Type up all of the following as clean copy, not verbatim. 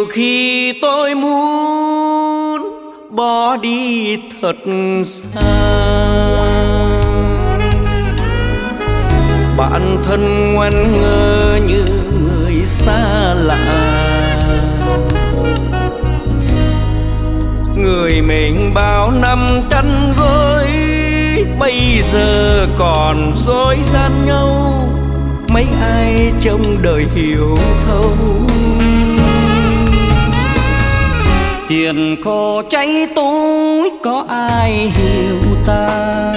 khi tôi muốn bỏ đi thật xa, bản thân ngoan ngơ như người xa lạ. Người mình bao năm chăn gối, bây giờ còn dối gian nhau. Mấy ai trong đời hiểu thấu, tiền khô cháy túi có ai hiểu ta.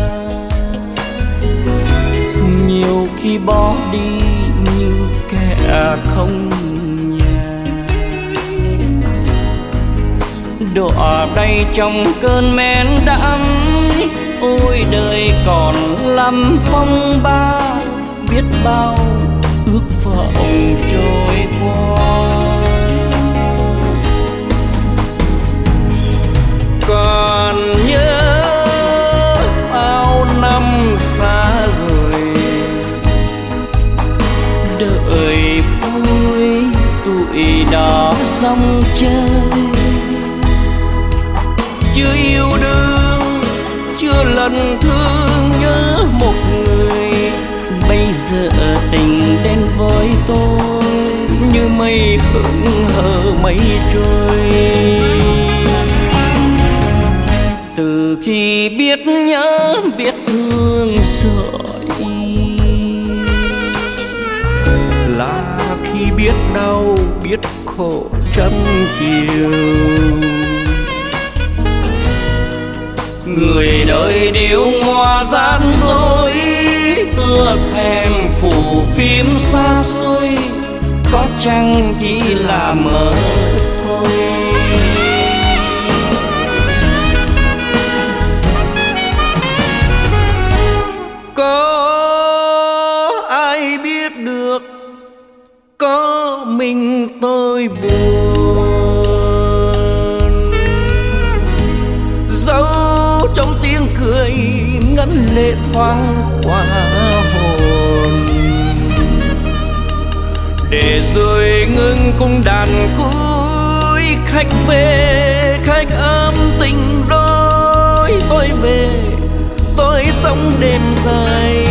Nhiều khi bỏ đi như kẻ không nhà, đọa đây trong cơn men đắm. Ôi đời còn lắm phong ba, biết bao ước vọng trôi qua. Còn nhớ bao năm xa rồi, đợi vui tuổi đó sông chơi. Chưa yêu đương, chưa lần thương nhớ một người, bây giờ tình đến với tôi như mây hững hờ mây trôi. Từ khi biết nhớ biết thương rồi, là khi biết đau biết khổ trăm chiều. Người đời điêu ngoa gian dối, tựa thèm phủ phim xa xôi, có chăng chỉ là mơ thôi. Có ai biết được, có mình tôi buồn, dẫu trong tiếng cười ngấn lệ thoáng qua hồn. Để rồi ngưng cung đàn cuối, khách về khách ấm tình đôi. Tôi về tôi sống đêm dài,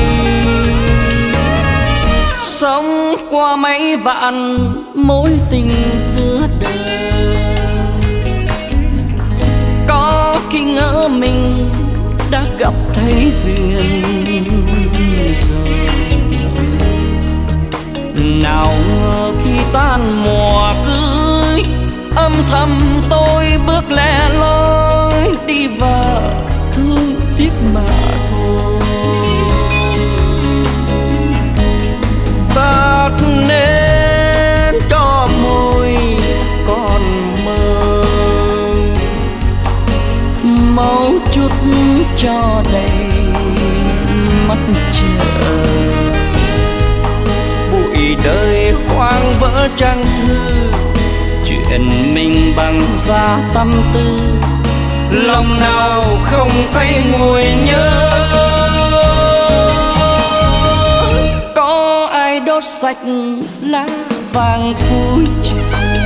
sống qua mấy vạn mối tình giữa đời. Có khi ngỡ mình đã gặp thấy duyên rồi, nào ngờ khi tan mùa cưới, âm thầm tôi bước lẻ loi đi vào thương tiếc mà thôi. Tắt nến cho môi còn mơ, máu chút cho đầy mắt chờ. Bụi đời hoang vỡ trang thư, chuyện mình bằng da tâm tư. Lòng nào không thấy ngồi nhớ, có ai đốt sạch lá vàng cuối trời,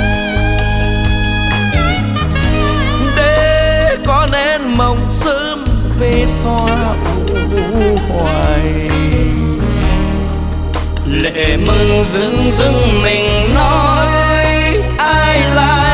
để có nén mộng sớm về xóa u hoài. Lệ mừng dưng dưng mình nói ai là